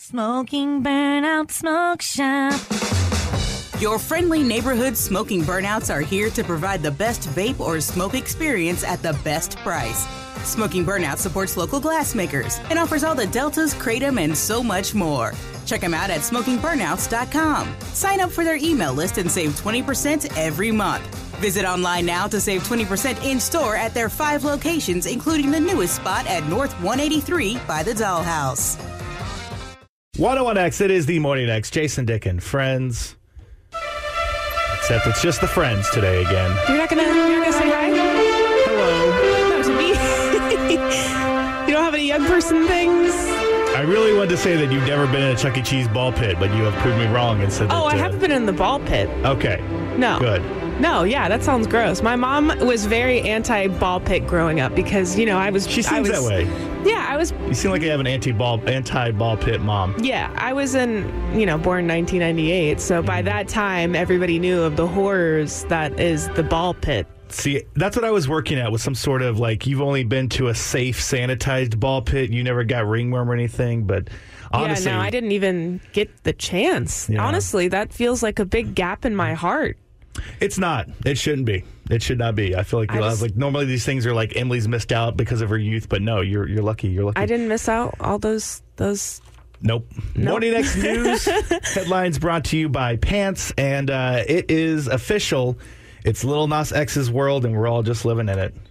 Smoking Burnout Smoke Shop. Your friendly neighborhood smoking burnouts are here to provide the best vape or smoke experience at the best price. Smoking Burnout supports local glassmakers and offers all the Deltas, Kratom, and so much more. Check them out at smokingburnouts.com. Sign up for their email list and save 20% every month. Visit online now to save 20% in-store at their 5 locations, including the newest spot at North 183 by the Dollhouse. 101X, it is the Morning X. Jason Dicken, friends. Except it's just the friends today again. You're not gonna say hi? Hello. Not to me. You don't have any young person things? I really wanted to say that you've never been in a Chuck E. Cheese ball pit, but you have proved me wrong and said that... Oh, I haven't been in the ball pit. Okay. No. Good. No, yeah, that sounds gross. My mom was very anti-ball pit growing up because, I was... She seems that way. Yeah, I was... You seem like you have an anti-ball pit mom. Yeah, I was born in 1998, so by that time, everybody knew of the horrors that is the ball pit. See, that's what I was working at, with some sort of, you've only been to a safe, sanitized ball pit. You never got ringworm or anything, but honestly... Yeah, no, I didn't even get the chance. Yeah. Honestly, that feels like a big gap in my heart. It's not. It shouldn't be. It should not be. I feel like normally these things are like Emily's missed out because of her youth, but no, you're lucky. You're lucky. I didn't miss out all those. Nope. Morning X News headlines brought to you by Pants, and it is official. It's Lil Nas X's world, and we're all just living in it.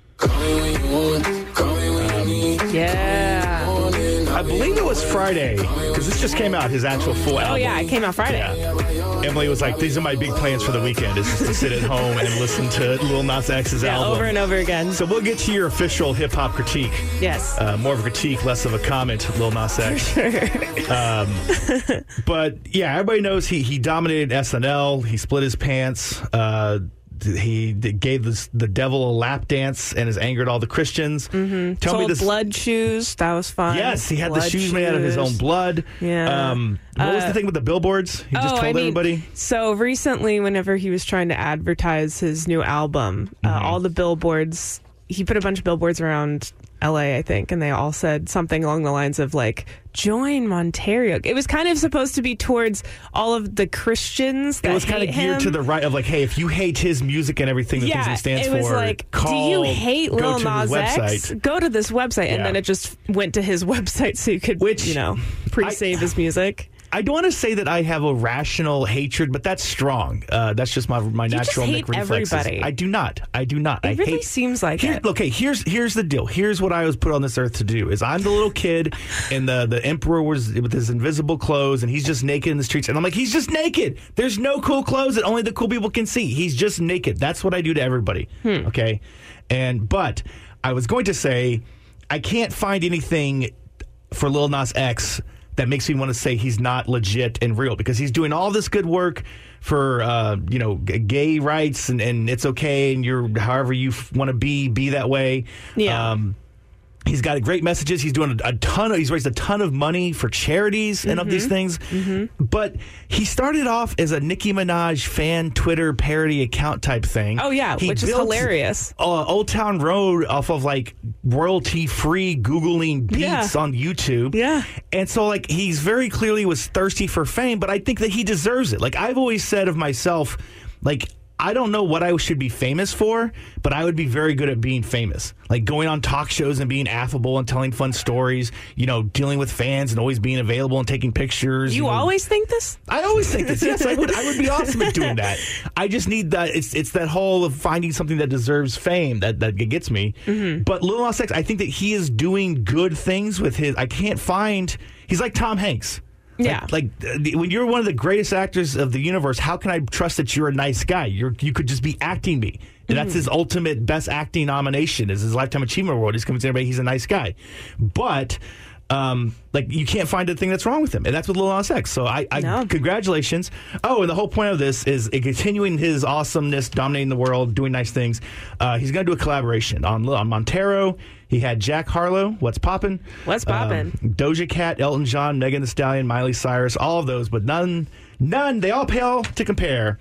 Yeah. I believe it was Friday, because this just came out, his actual full album. Oh, yeah, it came out Friday. Yeah. Emily was like, these are my big plans for the weekend, is just to sit at home and listen to Lil Nas X's album. Over and over again. So we'll get to your official hip-hop critique. Yes. More of a critique, less of a comment, Lil Nas X. For sure. But, yeah, everybody knows he dominated SNL. He split his pants. He gave the devil a lap dance and has angered all the Christians. Mm-hmm. Sold blood shoes. That was fun. Yes, he had the shoes made out of his own blood. Yeah. What was the thing with the billboards? He just told everybody? So recently, whenever he was trying to advertise his new album, all the billboards, he put a bunch of billboards around LA, I think, and they all said something along the lines of join Monterio. It was kind of supposed to be towards all of the Christians that it was kind of geared to the right of hey, if you hate his music and everything that he stands for, it was do you hate Lil Nas X? Go to this website. And then it just went to his website so you could, pre-save his music. I don't want to say that I have a rational hatred, but that's strong. That's just my natural reflexes. Everybody. I do not. It really seems like it. Okay, here's the deal. Here's what I was put on this earth to do. Is I'm the little kid, and the emperor was with his invisible clothes, and he's just naked in the streets. And I'm like, he's just naked. There's no cool clothes that only the cool people can see. He's just naked. That's what I do to everybody. Okay? But I was going to say, I can't find anything for Lil Nas X that makes me want to say he's not legit and real, because he's doing all this good work for gay rights and it's okay, and you're however you want to be that way. Yeah. He's got great messages. He's doing he's raised a ton of money for charities and of these things. Mm-hmm. But he started off as a Nicki Minaj fan Twitter parody account type thing. Oh, yeah, which is hilarious. Old Town Road off of royalty-free Googling beats on YouTube. Yeah. And so he's very clearly was thirsty for fame, but I think that he deserves it. I've always said of myself, I don't know what I should be famous for, but I would be very good at being famous. Going on talk shows and being affable and telling fun stories, dealing with fans and always being available and taking pictures. You always think this? I always think this. Yes, I would be awesome at doing that. I just need that. It's that whole of finding something that deserves fame that gets me. Mm-hmm. But Lil Nas X, I think that he is doing good things with his. He's like Tom Hanks. Yeah. When you're one of the greatest actors of the universe, how can I trust that you're a nice guy? You could just be acting me. And that's his ultimate best acting nomination, is his Lifetime Achievement Award. He's convinced everybody he's a nice guy. But you can't find a thing that's wrong with him. And that's with Lil Nas X. So congratulations. Oh, and the whole point of this is continuing his awesomeness, dominating the world, doing nice things. He's going to do a collaboration on Montero. He had Jack Harlow, What's Poppin'? What's Poppin'? Doja Cat, Elton John, Megan Thee Stallion, Miley Cyrus, all of those, but none, they all pale to compare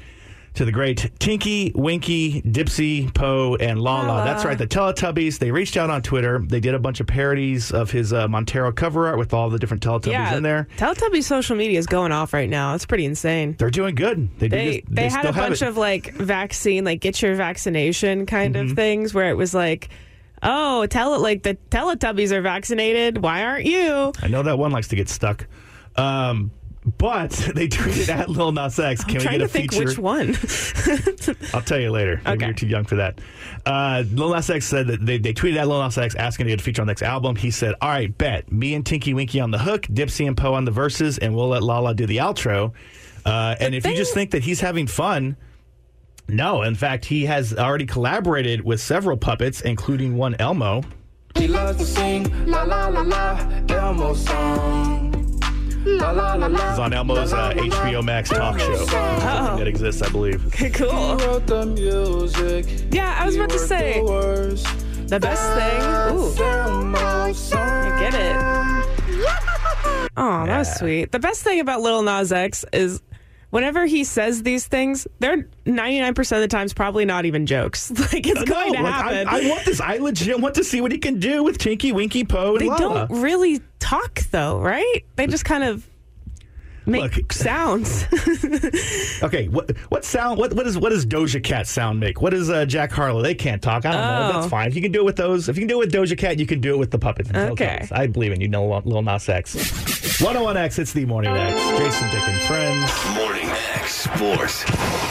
to the great Tinky, Winky, Dipsy, Poe, and Lala. That's right, the Teletubbies. They reached out on Twitter. They did a bunch of parodies of his Montero cover art with all the different Teletubbies in there. Teletubbies social media is going off right now. It's pretty insane. They're doing good. They had a bunch of like vaccine, like get your vaccination kind of things where it was like, oh, the Teletubbies are vaccinated. Why aren't you? I know that one likes to get stuck. But they tweeted at Lil Nas X. Can we get a feature? Which one? I'll tell you later. Maybe you're too young for that. Lil Nas X said that they tweeted at Lil Nas X asking to get a feature on the next album. He said, all right, bet. Me and Tinky Winky on the hook, Dipsy and Poe on the verses, and we'll let Lala do the outro. And if you just think that he's having fun, no. In fact, he has already collaborated with several puppets, including one Elmo. He loves to sing la la la la Elmo song. La, la, la, la. It's on Elmo's HBO Max talk show. That exists, I believe. Okay, cool. Yeah, I was about to say the best thing. Ooh, I get it. Oh, that was sweet. The best thing about Lil Nas X is whenever he says these things, they're 99% of the times probably not even jokes. Like, it's going to happen. I want this. I legit want to see what he can do with Tinky, Winky, Poe, and Lala. They don't really talk, though, right? They just kind of make sounds. Okay, what sound? What does Doja Cat sound make? What does Jack Harlow? They can't talk. I don't know. That's fine. If you can do it with those, if you can do it with Doja Cat, you can do it with the puppets. Okay, I believe in you, Lil Nas X. 101X, it's the Morning X. Jason, Dick, and Friends. Morning X Sports.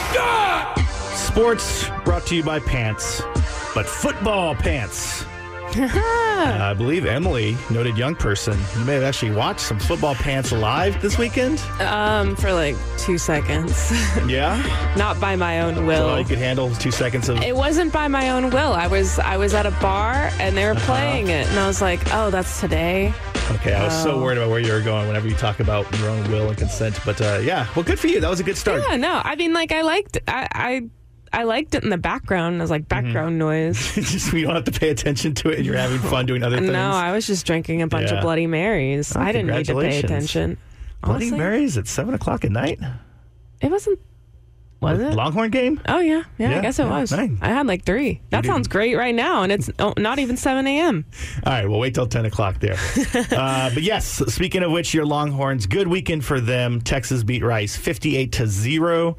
Sports brought to you by Pants, but football pants. I believe Emily, noted young person, you may have actually watched some football pants live this weekend. For like 2 seconds. Yeah? Not by my own will. So you could handle 2 seconds of... It wasn't by my own will. I was at a bar and they were playing it, and I was like, oh, that's today. Okay, I was so worried about where you were going whenever you talk about your own will and consent. But yeah, well, good for you. That was a good start. Yeah, no, I mean, like, I liked it in the background. It was like background noise. Just you don't have to pay attention to it and you're having fun doing other things. No, I was just drinking a bunch of Bloody Marys. I didn't need to pay attention. Bloody Honestly, Marys at 7 o'clock at night? It wasn't. Was it? Longhorn game? Oh, yeah. I guess it was. Nice. I had like 3. That sounds great right now, and it's not even 7 a.m. All right, we'll wait till 10 o'clock there. But yes, speaking of which, your Longhorns, good weekend for them. Texas beat Rice 58-0.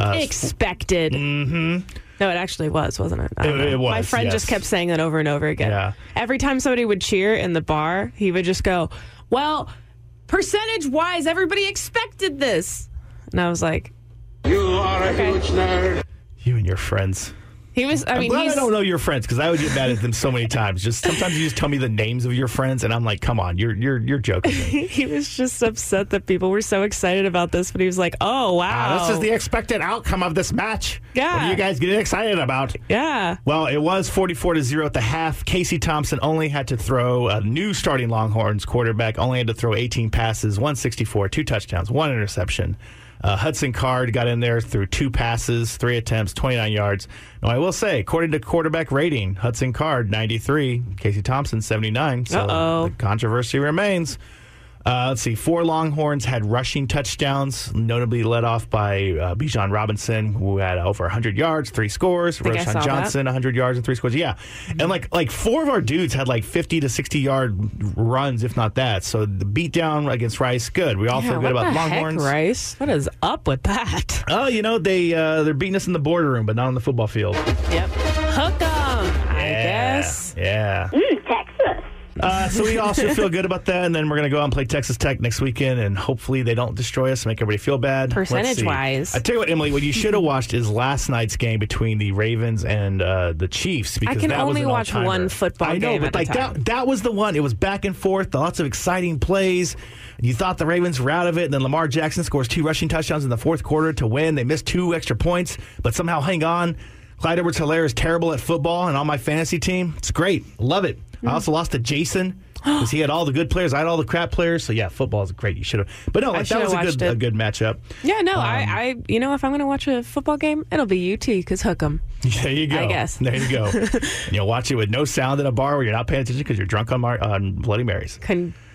Expected. Mm-hmm. No, it actually wasn't it? It was. My friend just kept saying that over and over again. Yeah. Every time somebody would cheer in the bar, he would just go, well, percentage-wise, everybody expected this. And I was like, You are a huge nerd. You and your friends. he was, I mean, I don't know your friends because I would get mad at them so many times. Just sometimes you just tell me the names of your friends, and I'm like, come on, you're joking me. he was just upset that people were so excited about this, but he was like, oh, wow. This is the expected outcome of this match. Yeah. What are you guys getting excited about? Yeah. Well, it was 44-0 at the half. Casey Thompson only had to throw, a new starting Longhorns quarterback only had to throw 18 passes, 164, 2 touchdowns, 1 interception. Hudson Card got in there through 2 passes, 3 attempts, 29 yards. Now, I will say, according to quarterback rating, Hudson Card, 93, Casey Thompson, 79. So the controversy remains. Let's see, 4 Longhorns had rushing touchdowns, notably led off by Bijan Robinson, who had over 100 yards, 3 scores. Roshan Johnson, 100 yards and 3 scores. Yeah. And like 4 of our dudes had like 50 to 60-yard runs, if not that. So the beatdown against Rice, good. We all feel good about the Longhorns. Heck, Rice? What is up with that? Oh, they're beating us in the boardroom, but not on the football field. Yep. Hook 'em, I guess. Yeah. Texas. So we also feel good about that, and then we're going to go out and play Texas Tech next weekend, and hopefully they don't destroy us and make everybody feel bad. Percentage-wise. I tell you what, Emily, what you should have watched is last night's game between the Ravens and the Chiefs. Because I can that was only an watch all-timer. one football game I know, but at a time. that was the one. It was back and forth, lots of exciting plays. You thought the Ravens were out of it, and then Lamar Jackson scores 2 rushing touchdowns in the fourth quarter to win. They missed 2 extra points, but somehow hang on. Clyde Edwards-Helaire is terrible at football and on my fantasy team. It's great. Love it. I also lost to Jason because he had all the good players. I had all the crap players. So, yeah, football is great. You should have. But, no, that was a good matchup. Yeah, no, I if I'm going to watch a football game, it'll be UT because hook 'em. There you go. I guess. There you go. And you'll watch it with no sound in a bar where you're not paying attention because you're drunk on Bloody Marys.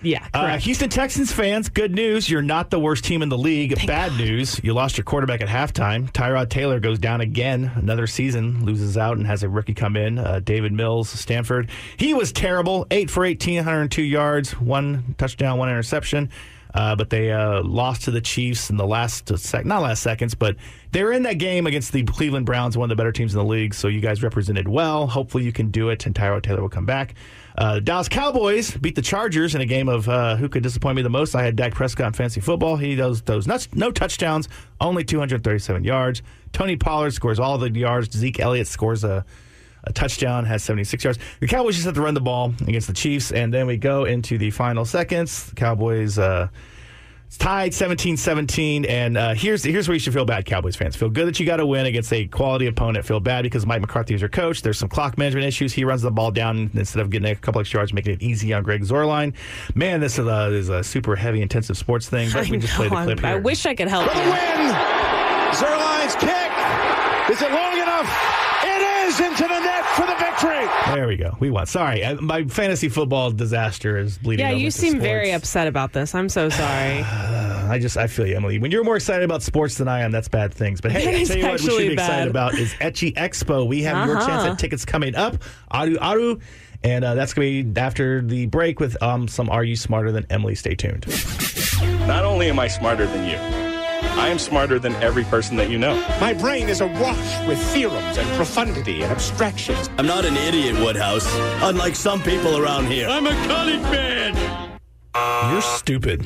Yeah, correct. Houston Texans fans, good news. You're not the worst team in the league. Bad news. You lost your quarterback at halftime. Tyrod Taylor goes down again. Another season, loses out and has a rookie come in. David Mills, Stanford. He was terrible. 8 for 18, 102 yards, 1 touchdown, 1 interception. But they lost to the Chiefs in the not last seconds, but they were in that game against the Cleveland Browns, one of the better teams in the league. So you guys represented well. Hopefully you can do it, and Tyrod Taylor will come back. Dallas Cowboys beat the Chargers in a game of who could disappoint me the most. I had Dak Prescott in fantasy football. He does no touchdowns, only 237 yards. Tony Pollard scores all the yards. Zeke Elliott scores a touchdown, has 76 yards. The Cowboys just have to run the ball against the Chiefs, and then we go into the final seconds. The Cowboys tied 17-17, and here's where you should feel bad, Cowboys fans. Feel good that you got to win against a quality opponent. Feel bad because Mike McCarthy is your coach. There's some clock management issues. He runs the ball down instead of getting a couple extra yards, making it easy on Greg Zuerlein. Man, this is a super heavy, intensive sports thing, but we just played the clip here. I wish I could help For the win! Zuerlein's kick! Is it long enough? It is into the net for the victory! There we go. We won. Sorry, my fantasy football disaster is bleeding over you into seem sports. very upset about this. I'm so sorry. I feel you, Emily. When you're more excited about sports than I am, that's bad things. But hey, I tell you what we should be excited about is Etchy Expo. We have your chance at tickets coming up. Aru. And that's going to be after the break with some Are You Smarter Than Emily? Stay tuned. Not only am I smarter than you, I am smarter than every person that you know. My brain is awash with theorems and profundity and abstractions. I'm not an idiot, Woodhouse, unlike some people around here. I'm a college man. You're stupid.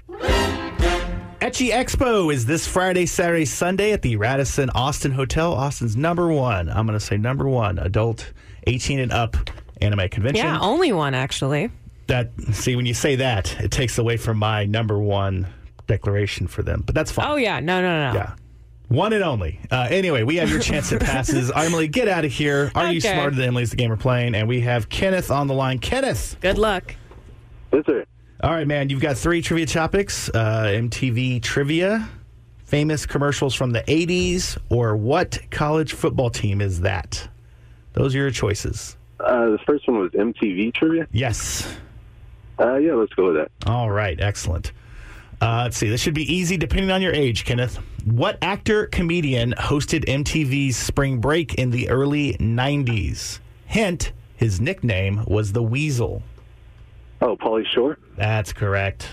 Etchy Expo is this Friday, Saturday, Sunday at the Radisson Austin Hotel. Austin's number one adult 18 and up anime convention. Yeah, only one, actually. When you say that, it takes away from my number one declaration for them, but that's fine. Oh, yeah. No. Yeah. One and only. Anyway, we have your chance at passes. Emily, get out of here. Are You Smarter Than Emily? Is the game we're playing, and we have Kenneth on the line. Kenneth. Good luck. Yes, sir. All right, man. You've got 3 trivia topics. MTV trivia, famous commercials from the 80s, or what college football team is that? Those are your choices. The first one was MTV trivia? Yes. Yeah, let's go with that. All right, excellent. Let's see. This should be easy depending on your age, Kenneth. What actor-comedian hosted MTV's Spring Break in the early 90s? Hint, his nickname was the Weasel. Oh, Pauly Shore? That's correct.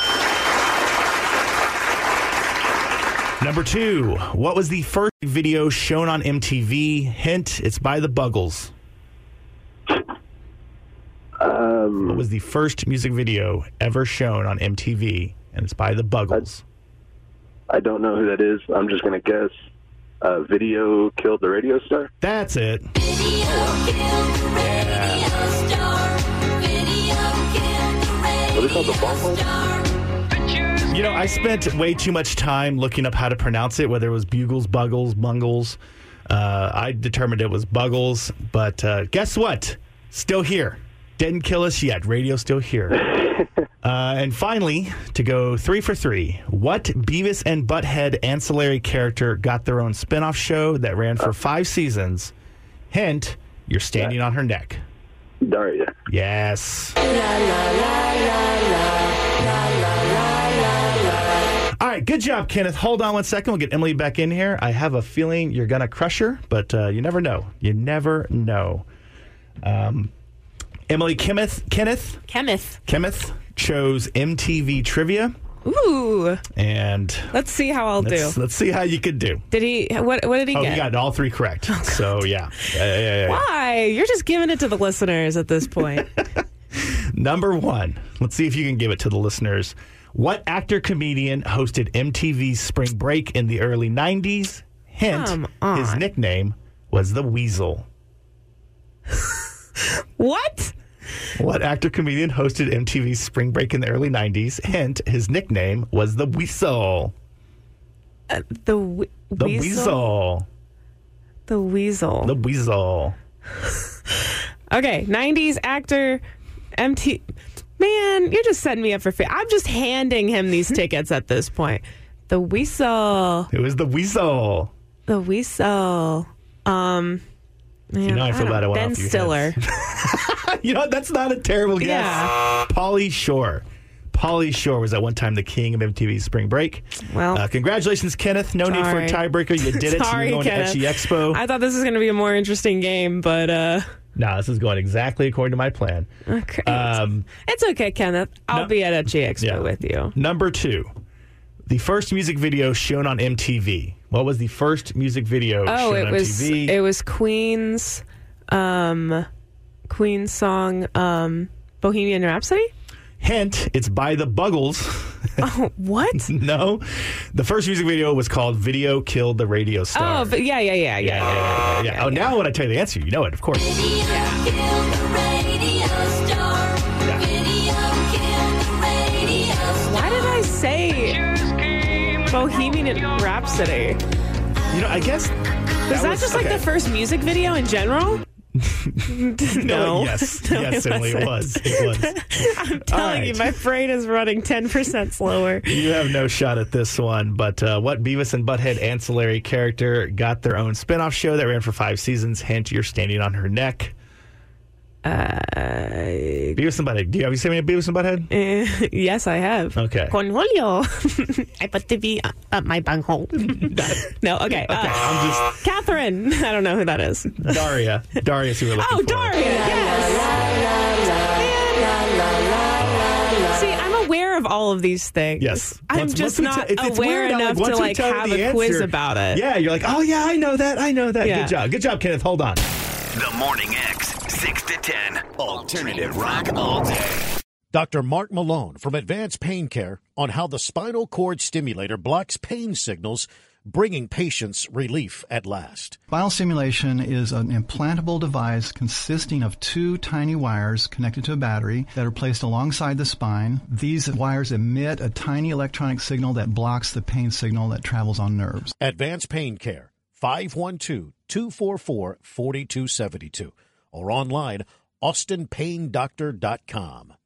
Number 2. What was the first video shown on MTV? Hint, it's by the Buggles. What was the first music video ever shown on MTV? And it's by the Buggles. I don't know who that is. I'm just going to guess Video Killed the Radio Star. That's it. Video killed the radio star. Video killed the radio What is it called, the Buggles? star. You know, I spent way too much time looking up how to pronounce it, whether it was Bugles, Buggles, Bungles. I determined it was Buggles, but guess what? Still here. Didn't kill us yet. Radio's still here. And finally, to go 3 for 3, what Beavis and Butthead ancillary character got their own spinoff show that ran for 5 seasons? Hint, you're standing on her neck. Daria. Yes. All right, good job, Kenneth. Hold on one second. We'll get Emily back in here. I have a feeling you're going to crush her, but you never know. You never know. Emily, Kenneth chose MTV trivia. Ooh. And let's see how I'll do. Let's see how you could do. Did he? What did he get? He got all 3 correct. Oh, so, yeah. Why? You're just giving it to the listeners at this point. Number 1. Let's see if you can give it to the listeners. What actor-comedian hosted MTV's Spring Break in the early 90s? Hint, his nickname was the Weasel. What? What actor-comedian hosted MTV's Spring Break in the early 90s? Hint, his nickname was the Weasel. The Weasel. The Weasel. The Weasel. Okay, 90s actor, MT. Man, you're just setting me up for failure. I'm just handing him these tickets at this point. The Weasel. It was the Weasel. The Weasel. Man, you know, I feel bad I went Ben off your Stiller. You know, that's not a terrible guess. Yeah. Pauly Shore. Pauly Shore was at one time the king of MTV Spring Break. Well, congratulations, Kenneth. No need for a tiebreaker. You did it. Sorry, You're going Kenneth. to Etchy Expo. I thought this was going to be a more interesting game, but No, this is going exactly according to my plan. okay. It's okay, Kenneth. I'll be at Etchy Expo with you. Number 2, the first music video shown on MTV. What was the first music video shown on MTV? It was Queen's song Bohemian Rhapsody. Hint, it's by the Buggles. Oh, what? No. The first music video was called Video Killed the Radio Star. Oh, but yeah. Oh, now when I tell you the answer, you know it, of course. Video killed the radio star. Video killed the radio star. Why did I say Bohemian Rhapsody? You know, I guess... Was that just like the first music video in general? No. Yes, No, yes, it Emily, it wasn't. was. I'm telling you, my brain is running 10% slower. You have no shot at this one, but what Beavis and Butthead ancillary character got their own spinoff show that ran for 5 seasons? Hint, you're standing on her neck. Beavis and Butthead. Have you seen any Beavis and Butthead? Yes, I have. Okay. Cornholio. I put the V up my bunghole. No, okay. I'm just... Catherine. I don't know who that is. Daria. Daria's who we're looking for. Oh, Daria. Yes. See, I'm aware of all of these things. Yes. I'm Once just we not it's aware weird how, enough once to we tell have you the a quiz answer, about it. Yeah, you're like, oh, yeah, I know that. Yeah. Good job, Kenneth. Hold on. The Morning X, 6 to 10. Alternative rock all day. Dr. Mark Malone from Advanced Pain Care on how the spinal cord stimulator blocks pain signals, bringing patients relief at last. Spinal stimulation is an implantable device consisting of 2 tiny wires connected to a battery that are placed alongside the spine. These wires emit a tiny electronic signal that blocks the pain signal that travels on nerves. Advanced Pain Care, 512-244-4272. Or online, austinpaindoctor.com.